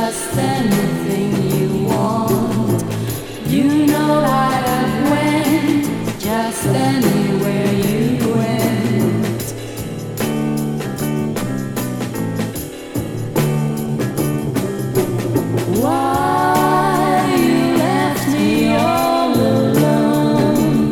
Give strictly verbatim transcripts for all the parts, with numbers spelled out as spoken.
just anything you want. You know I have went just anywhere you went. Why you left me all alone?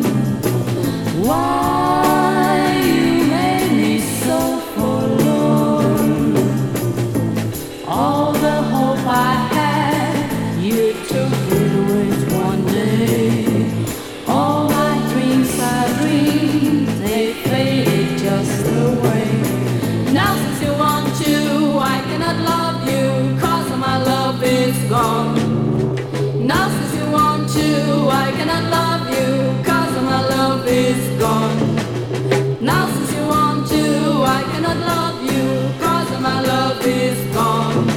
Why you made me so forlorn? All the hope I had, you took it with one day. All my dreams I dreamed, they faded just away. Now since you want to, I cannot love you, cause my love is gone. Now since you want to, I cannot love you, cause my love is gone. Now since you want to, I cannot love you, cause my love is gone.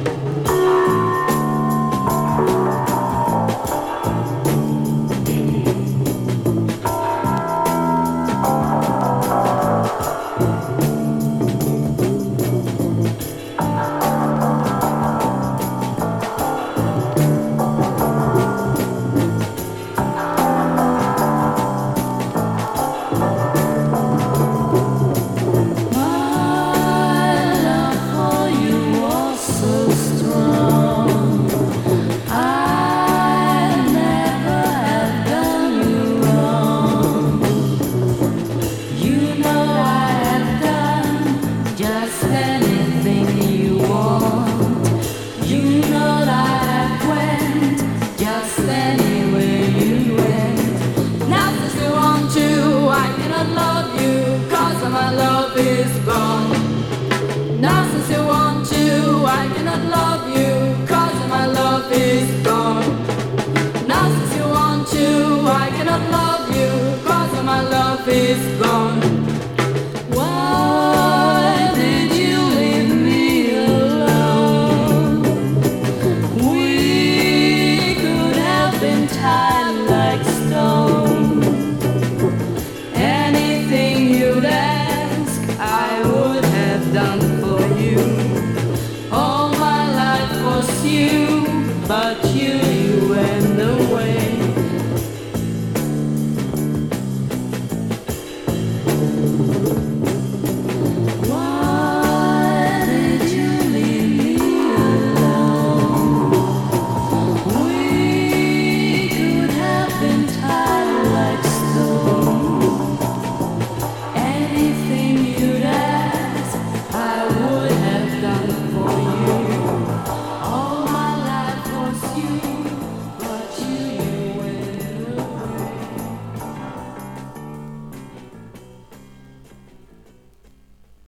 My love is gone. Now since you want to, I cannot love you, cause my love is gone. Now since you want to, I cannot love you, cause my love is gone. Why did you leave me alone? We could have been tied like stone. Anything you'd I would have done for you. All my life was you, but you